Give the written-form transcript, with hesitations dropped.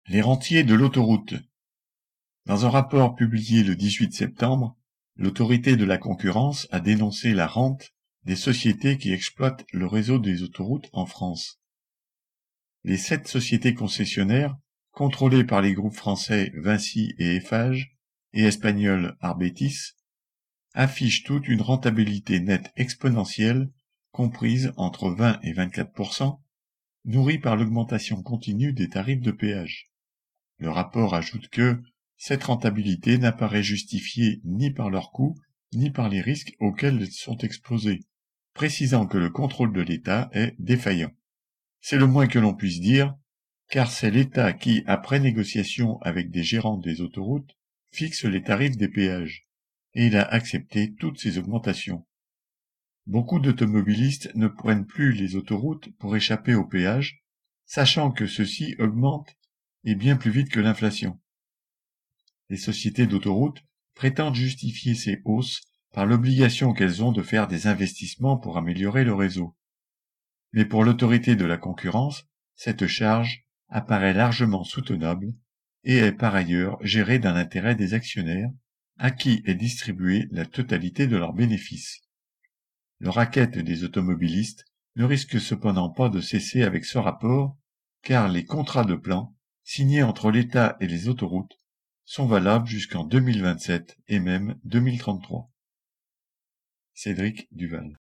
Les rentiers de l'autoroute. Dans un rapport publié le 18 septembre, l'autorité de la concurrence a dénoncé la rente des sociétés qui exploitent le réseau des autoroutes en France. Les 7 sociétés concessionnaires, contrôlées par les groupes français Vinci et Eiffage et espagnols Arbetis, affichent toutes une rentabilité nette exponentielle comprise entre 20 et 24%, nourrie par l'augmentation continue des tarifs de péage. Le rapport ajoute que cette rentabilité n'apparaît justifiée ni par leurs coûts, ni par les risques auxquels elles sont exposées, précisant que le contrôle de l'État est défaillant. C'est le moins que l'on puisse dire, car c'est l'État qui, après négociation avec des gérants des autoroutes, fixe les tarifs des péages, et il a accepté toutes ces augmentations. Beaucoup d'automobilistes ne prennent plus les autoroutes pour échapper aux péages, sachant que ceux-ci augmentent et bien plus vite que l'inflation. Les sociétés d'autoroutes prétendent justifier ces hausses par l'obligation qu'elles ont de faire des investissements pour améliorer le réseau. Mais pour l'autorité de la concurrence, cette charge apparaît largement soutenable et est par ailleurs gérée dans l'intérêt des actionnaires, à qui est distribuée la totalité de leurs bénéfices. Le racket des automobilistes ne risque cependant pas de cesser avec ce rapport, car les contrats de plan signés entre l'État et les autoroutes sont valables jusqu'en 2027 et même 2033. Cédric Duval.